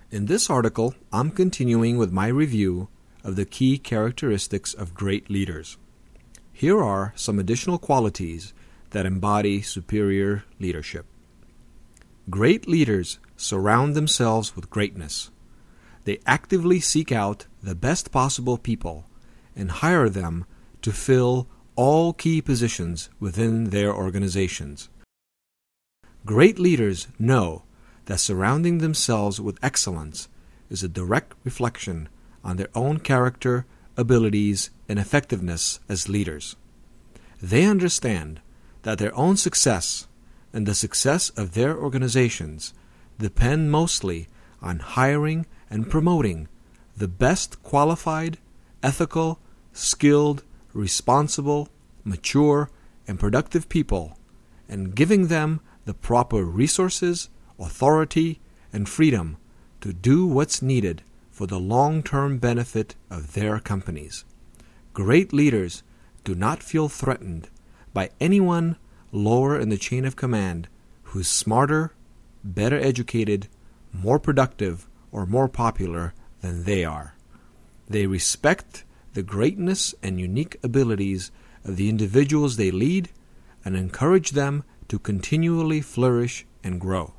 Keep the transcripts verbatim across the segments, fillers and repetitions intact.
In this article, I'm continuing with my review of the key characteristics of great leaders. Here are some additional qualities that embody superior leadership. Great leaders surround themselves with greatness. They actively seek out the best possible people and hire them to fill all key positions within their organizations. Great leaders know that surrounding themselves with excellence is a direct reflection on their own character, abilities, and effectiveness as leaders. They understand that their own success and the success of their organizations depend mostly on hiring and promoting the best qualified, ethical, skilled, responsible, mature, and productive people, and giving them the proper resources, authority, and freedom to do what's needed for the long-term benefit of their companies. Great leaders do not feel threatened by anyone lower in the chain of command who's smarter, better educated, more productive, or more popular than they are. They respect the greatness and unique abilities of the individuals they lead and encourage them to continually flourish and grow.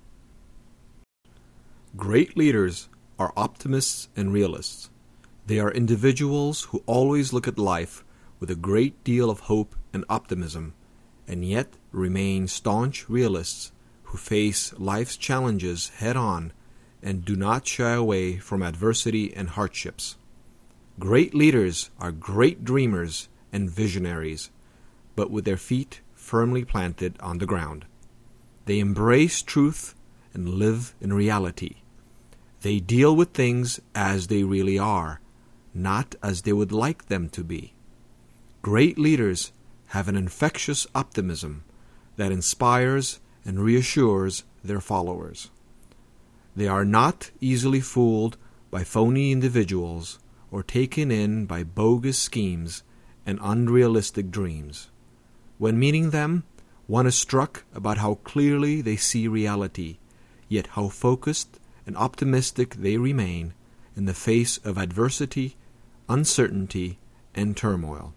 Great leaders are optimists and realists. They are individuals who always look at life with a great deal of hope and optimism, and yet remain staunch realists who face life's challenges head-on and do not shy away from adversity and hardships. Great leaders are great dreamers and visionaries, but with their feet firmly planted on the ground. They embrace truth and live in reality. They deal with things as they really are, not as they would like them to be. Great leaders have an infectious optimism that inspires and reassures their followers. They are not easily fooled by phony individuals or taken in by bogus schemes and unrealistic dreams. When meeting them, one is struck about how clearly they see reality, yet how focused and optimistic they remain in the face of adversity, uncertainty, and turmoil.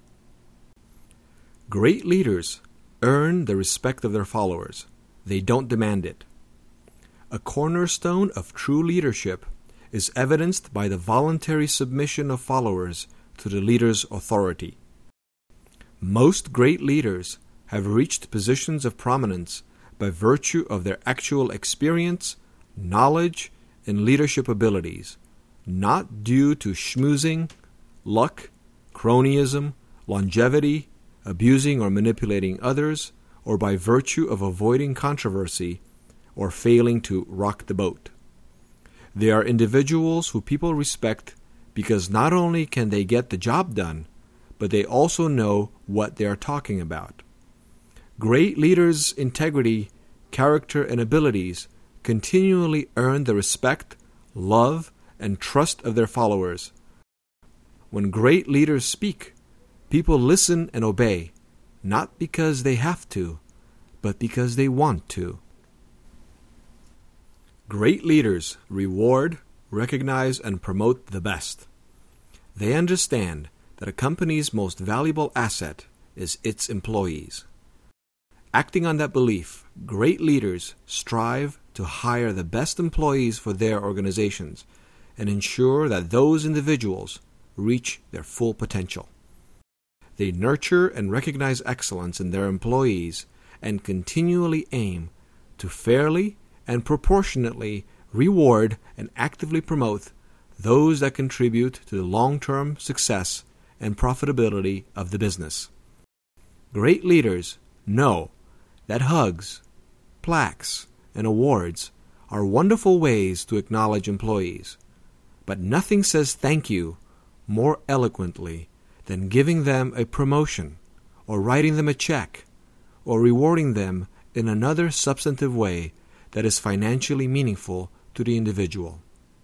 Great leaders earn the respect of their followers. They don't demand it. A cornerstone of true leadership is evidenced by the voluntary submission of followers to the leader's authority. Most great leaders have reached positions of prominence by virtue of their actual experience, knowledge, and leadership abilities, not due to schmoozing, luck, cronyism, longevity, abusing or manipulating others, or by virtue of avoiding controversy or failing to rock the boat. They are individuals who people respect because not only can they get the job done, but they also know what they are talking about. Great leaders' integrity, character, and abilities continually earn the respect, love, and trust of their followers. When great leaders speak, people listen and obey, not because they have to, but because they want to. Great leaders reward, recognize, and promote the best. They understand that a company's most valuable asset is its employees. Acting on that belief, great leaders strive to hire the best employees for their organizations and ensure that those individuals reach their full potential. They nurture and recognize excellence in their employees and continually aim to fairly and proportionately reward and actively promote those that contribute to the long-term success and profitability of the business. Great leaders know that hugs, plaques, and awards are wonderful ways to acknowledge employees, but nothing says thank you more eloquently than giving them a promotion, or writing them a check, or rewarding them in another substantive way that is financially meaningful to the individual.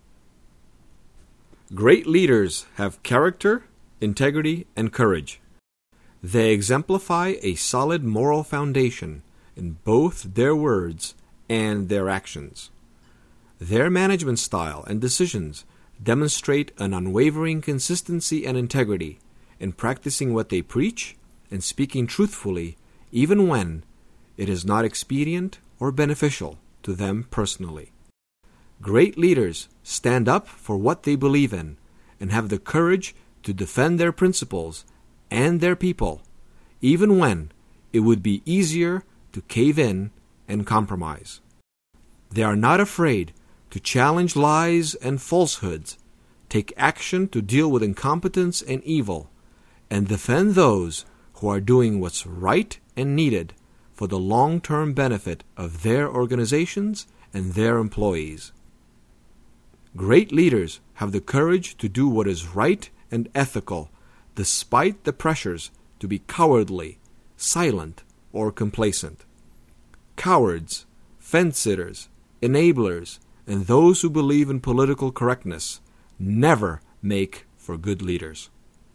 Great leaders have character, integrity, and courage. They exemplify a solid moral foundation in both their words and their actions. Their management style and decisions demonstrate an unwavering consistency and integrity in practicing what they preach and speaking truthfully, even when it is not expedient or beneficial to them personally. Great leaders stand up for what they believe in and have the courage to defend their principles and their people, even when it would be easier to cave in and compromise. They are not afraid to challenge lies and falsehoods, take action to deal with incompetence and evil, and defend those who are doing what's right and needed for the long-term benefit of their organizations and their employees. Great leaders have the courage to do what is right and ethical, despite the pressures to be cowardly, silent, or complacent. Cowards, fence-sitters, enablers, and those who believe in political correctness never make for good leaders.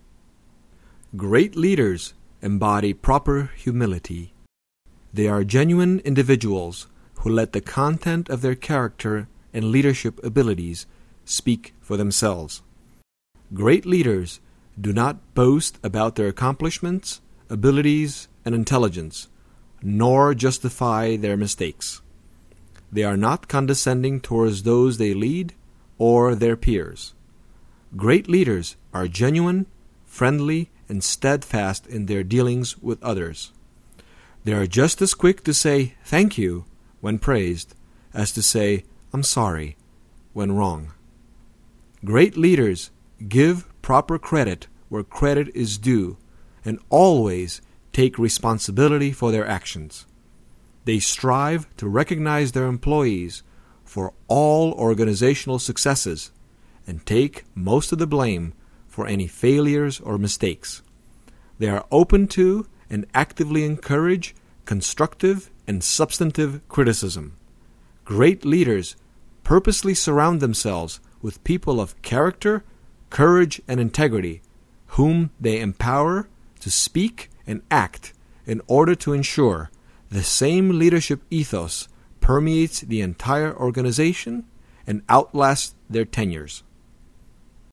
Great leaders embody proper humility. They are genuine individuals who let the content of their character and leadership abilities speak for themselves. Great leaders do not boast about their accomplishments, abilities, and intelligence, nor justify their mistakes. They are not condescending towards those they lead or their peers. Great leaders are genuine, friendly, and steadfast in their dealings with others. They are just as quick to say thank you when praised as to say I'm sorry when wrong. Great leaders give proper credit where credit is due and always take responsibility for their actions. They strive to recognize their employees for all organizational successes and take most of the blame for any failures or mistakes. They are open to and actively encourage constructive and substantive criticism. Great leaders purposely surround themselves with people of character, courage, and integrity, whom they empower to speak and act in order to ensure the same leadership ethos permeates the entire organization and outlasts their tenures.